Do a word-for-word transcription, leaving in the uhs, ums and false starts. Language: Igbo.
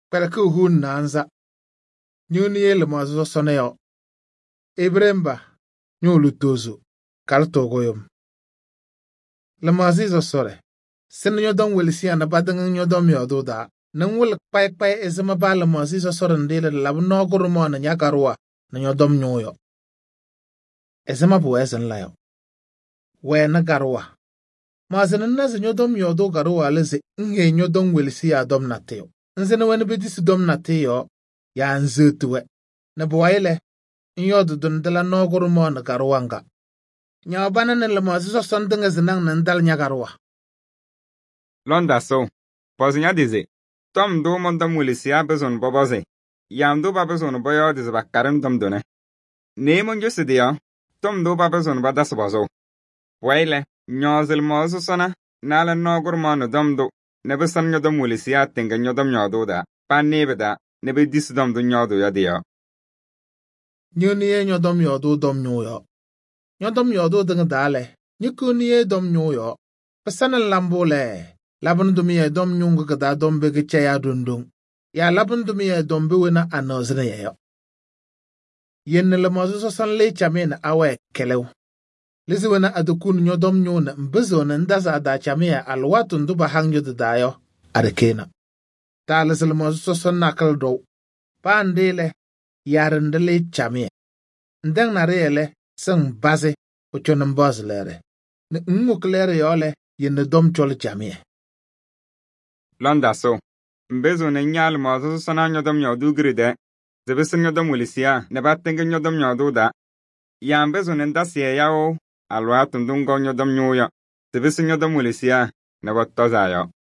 Para que hun nanza. Nyuni ele mazo soneo. Ebremba. Nyolu tozo. Kalto goyom. Le mazizo sore. Sen nyodom welisia na badang nyodom yodo da. Nang wul pai pai ezema ba le mazizo sore ndele lab no gurumo na nyakarwa na nyodom nyoyo. Ezema bu ezen layo. We na garwa. Mazen na ze nyodom yodo garwa leze nge nyodom welisia dom na teo. Nze na wene bedisi dom na teo ya nze tuwe. Na buwaile nyodo dundala no gurumo na garwanga. Nya bana na le mazizo sondenge zinang na ndal nyagarwa. Londa so. Pozinya dize. Tom do mondam welisia bezon boboze. Yam do babezon boyo dize bakarim dom done. Ne mon josidia. Tom do babezon badas bozo. Waile. Nyozil mozo sona. Nala no gurumo na dom do. Nebe san nyodom welisia tenga nyodom nyodo da. Pa nebe da. Nebe dis dom do nyodo ya dia. Nyuniye nyodom yodo dom nyoyo. Nyodom yodo denga dale. Nyukuniye dom nyoyo. Pasana lambo le. Labun dumiye dom nyunga kada dom bege chaya dundung. Ya labun dumiye dom bewena anozne yayo. Yen le mozo so san le chamena awe kelew. Lisi wena adukun nyodom nyona mbezo na ndaza ada chamea alwatu nduba hangyo dayo adekena. Ta lisi le mozo so san nakal do. Pa ndele yarendele chamea. Ndeng na reele sang baze uchonan bozlere. Ne ngmuklere yole yen dom chole chamea. Londa so. Mbezo na nyal mozo sana nyodom nyodu gride. Zebesen nyodom welisia ne batenge nyodom nyodu da. Ya mbezo na ndasiye yao alwa tundungo nyodom nyoya. Zebesen nyodom welisia ne batoza yo.